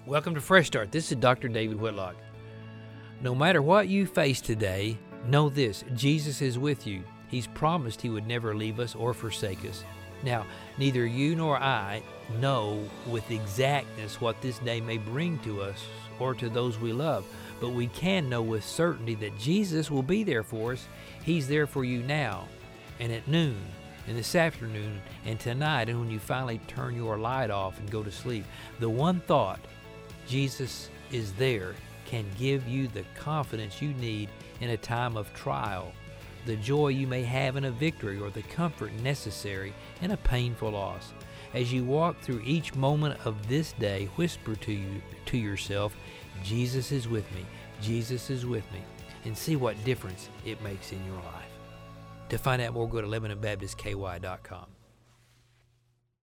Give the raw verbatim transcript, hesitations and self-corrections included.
Welcome to Fresh Start. This is Doctor David Whitlock. No matter what you face today, know this: Jesus is with you. He's promised He would never leave us or forsake us. Now, neither you nor I know with exactness what this day may bring to us or to those we love, but we can know with certainty that Jesus will be there for us. He's there for you now, and at noon, and this afternoon, and tonight, and when you finally turn your light off and go to sleep. The one thought, Jesus is there, can give you the confidence you need in a time of trial, the joy you may have in a victory, or the comfort necessary in a painful loss. As you walk through each moment of this day, whisper to you to yourself, Jesus is with me, Jesus is with me, and see what difference it makes in your life. To find out more, go to Lebanon Baptist K Y dot com.